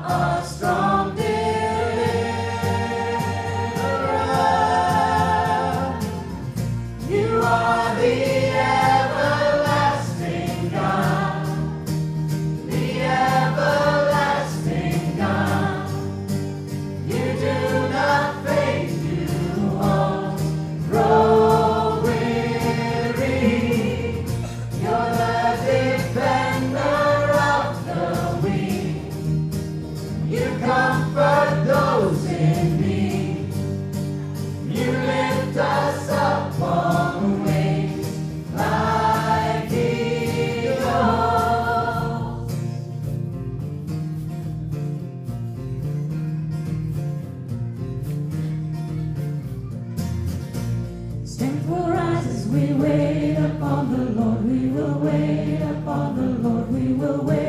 a strong deliverer. You are the everlasting God, the everlasting God. You do not faint, you won't grow weary. You're the defender of the weak. You comfort those in need. You lift us up on wings like eagles. Strength will rise as we wait upon the Lord. We will wait upon the Lord. We will wait.